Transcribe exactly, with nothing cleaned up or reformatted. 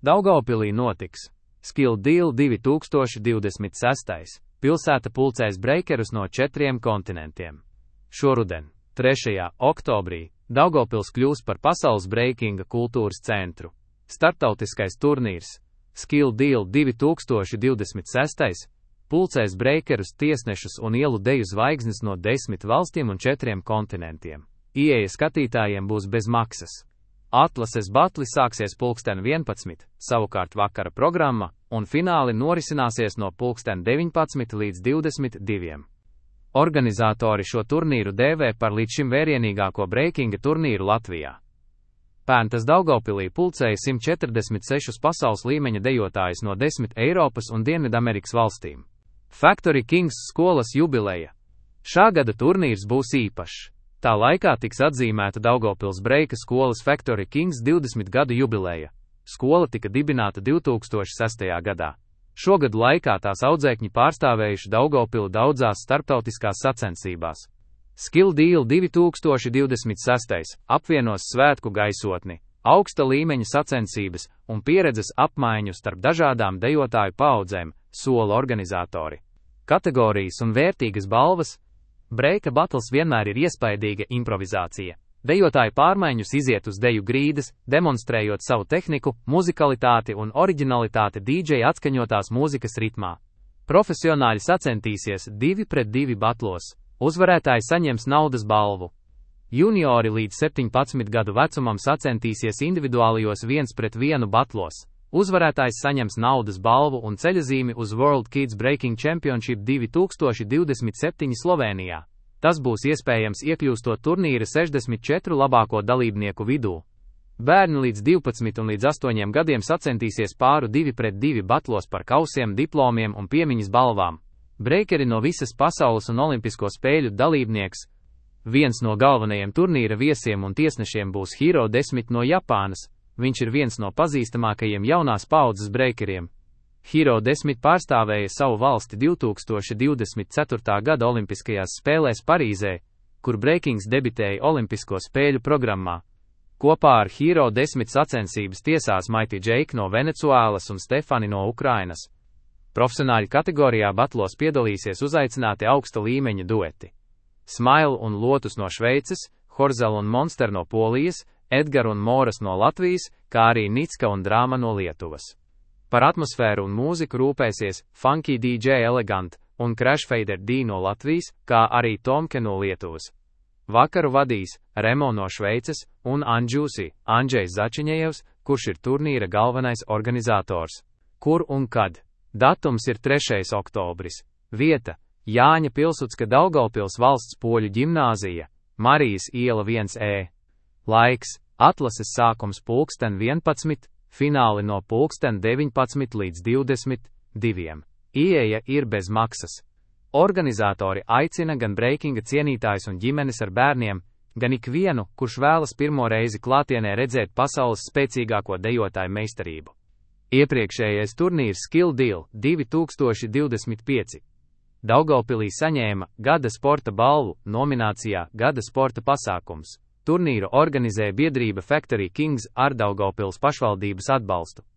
Daugavpilī notiks Skill Deal divi tūkstoši divdesmit seši. Pilsēta pulcēs breikerus no četriem kontinentiem. Šoruden, trešajā oktobrī, Daugavpils kļūs par pasaules breikinga kultūras centru. Starptautiskais turnīrs Skill Deal divi tūkstoši divdesmit seši pulcēs breikerus, tiesnešus un ielu deju zvaigznes no desmit valstīm un četriem kontinentiem. Ieeja skatītājiem būs bez maksas. Atlases batli sāksies pulksten vienpadsmit, savukārt vakara programma un fināli norisināsies no pulksten deviņpadsmit līdz divdesmit diviem. Organizatori šo turnīru dēvē par līdz šim vērienīgāko breikinga turnīru Latvijā. Pērn tas Daugavpilī pulcēja simt četrdesmit sešus pasaules līmeņa dejotājus no desmit Eiropas un Dienvidamerikas valstīm. Factory Kings skolas jubileja. Šā gada turnīrs būs īpašs. Tā laikā tiks atzīmēta Daugavpils breika skolas Factory Kings divdesmit gadu jubileja. Skola tika dibināta divi tūkstoši sestajā gadā. Šogad laikā tās audzēkņi pārstāvējuši Daugavpilu daudzās starptautiskās sacensībās. Skill Deal divi tūkstoši divdesmit seši apvienos svētku gaisotni, augsta līmeņa sacensības un pieredzes apmaiņu starp dažādām dejotāju paaudzēm, sola organizatori. Kategorijas un vērtīgas balvas. Breika battles vienmēr ir iespaidīga improvizācija. Dejotāji pārmaiņus iziet uz deju grīdas, demonstrējot savu tehniku, muzikalitāti un oriģinalitāti D J atskaņotās mūzikas ritmā. Profesionāļi sacentīsies divi pret divi batlos. Uzvarētāji saņems naudas balvu. Juniori līdz septiņpadsmit gadu vecumam sacentīsies individuālijos viens pret vienu batlos. Uzvarētājs saņems naudas balvu un ceļazīmi uz World Kids Breaking Championship divi tūkstoši divdesmit septiņi Slovēnijā. Tas būs iespējams iekļūstot turnīra sešdesmit četru labāko dalībnieku vidū. Bērni līdz divpadsmit un līdz astoņiem gadiem sacentīsies pāru divi pret divi batlos par kausiem, diplomiem un piemiņas balvām. Breikeri no visas pasaules un olimpisko spēļu dalībnieks. Viens no galvenajiem turnīra viesiem un tiesnešiem būs Hiro desmit no Japānas. Viņš ir viens no pazīstamākajiem jaunās paaudzes breikeriem. Hiro desmit pārstāvēja savu valsti divi tūkstoši divdesmit ceturtā gada olimpiskajās spēlēs Parīzē, kur breikings debitēja olimpisko spēļu programmā. Kopā ar Hiro desmit sacensības tiesās Mighty Jake no Venecuēlas un Stefani no Ukrainas. Profesionāļu kategorijā batlos piedalīsies uzaicināti augsta līmeņa dueti. Smile un Lotus no Šveices, Horzel un Monster no Polijas, Edgar un Moras no Latvijas, kā arī Nicka un Drāma no Lietuvas. Par atmosfēru un mūziku rūpēsies Funky D J Elegant un Crashfader D no Latvijas, kā arī Tomke no Lietuvas. Vakaru vadīs Remo no Šveices un Anģūsi, Andžejs Začiņejevs, kurš ir turnīra galvenais organizators. Kur un kad? Datums ir trešais oktobris. Vieta – Jāņa Pilsudska Daugavpils valsts poļu ģimnāzija, Marijas iela viens E. Laiks – atlases sākums pulksten vienpadsmit, fināli no pulksten deviņpadsmit līdz divdesmit diviem. Ieeja ir bez maksas. Organizatori aicina gan breikinga cienītājus un ģimenes ar bērniem, gan ikvienu, kurš vēlas pirmo reizi klātienē redzēt pasaules spēcīgāko dejotāju meistarību. Iepriekšējais turnīrs Skill Deal divi tūkstoši divdesmit pieci. Daugavpilī saņēma Gada sporta balvu nominācijā Gada sporta pasākums. Turnīru organizē biedrība Factory Kings ar Daugavpils pašvaldības atbalstu.